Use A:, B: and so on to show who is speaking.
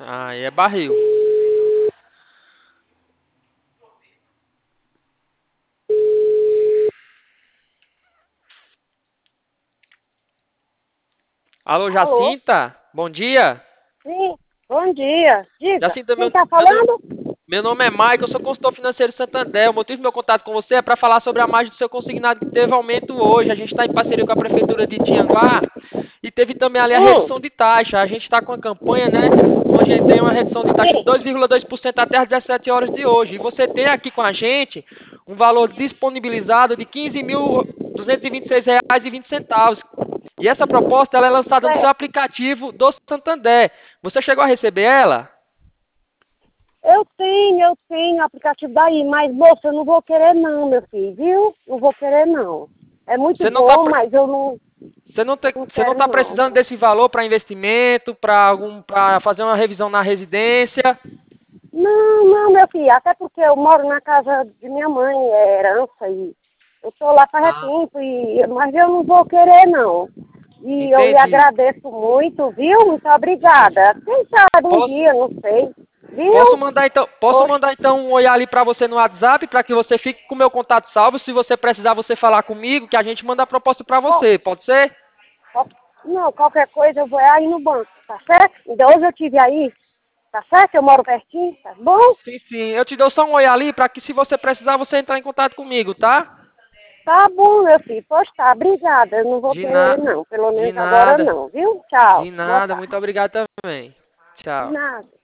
A: Aí é barril. Alô,
B: Alô?
A: Jacinta? Bom dia.
B: Sim, bom dia. Diga,
A: Jacinta,
B: quem está
A: meu nome,
B: falando?
A: meu nome é Maicon, eu sou consultor financeiro Santander. O motivo do meu contato com você é para falar sobre a margem do seu consignado que teve aumento hoje. A gente está em parceria com a Prefeitura de Tianguá e teve também ali a redução
B: Hum,
A: de taxa. A gente está com a campanha, né? Onde tem uma redução de taxa de
B: sim.
A: 2,2% até as 17 horas de hoje. E você tem aqui com a gente um valor disponibilizado de R$ 15.226,20. E essa proposta ela é lançada no seu
B: Certo.
A: aplicativo do Santander. Você chegou a receber ela?
B: Eu tenho aplicativo daí, mas moça, eu não vou querer não, meu filho, viu? Não vou querer não. É muito
A: Você não está
B: bom, mas eu não
A: você não
B: quero
A: tá
B: não.
A: precisando desse valor para investimento, para fazer uma revisão na residência?
B: Não, não, meu filho, até porque eu moro na casa de minha mãe, é herança, e eu tô lá faz
A: Ah,
B: tempo, mas eu não vou querer não. E eu lhe
A: entendi,
B: agradeço muito, viu? Muito
A: entendi.
B: obrigada. Quem sabe um
A: Posso,
B: dia, não sei. Viu?
A: posso
B: Oxe,
A: mandar então um oi ali para você no WhatsApp para que você fique com o meu contato salvo. Se você precisar, você falar comigo, que a gente manda a proposta para
B: qual-
A: você. Pode ser?
B: não, qualquer coisa eu vou aí no banco, tá certo? Então hoje eu tive aí, tá certo? Eu moro pertinho, tá bom?
A: Sim, sim. Eu te dou só um oi ali para que se você precisar, você entrar em contato comigo, tá?
B: Tá bom, meu filho. Pois tá, obrigada. Eu não vou
A: De,
B: querer
A: na...
B: não, pelo
A: de
B: menos agora
A: nada.
B: não, viu? Tchau.
A: De
B: Boa
A: nada.
B: tarde.
A: Muito obrigado também.
B: De
A: Tchau.
B: nada.